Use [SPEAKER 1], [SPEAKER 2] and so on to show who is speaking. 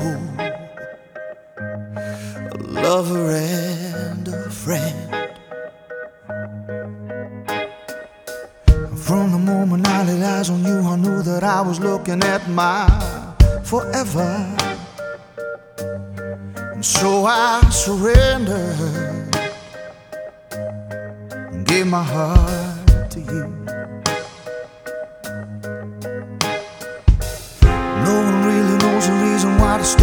[SPEAKER 1] a lover and a friend. From the moment I laid eyes on you, I knew that I was looking at my forever. And so I surrendered and gave my heart to you. No one really knows the reason why the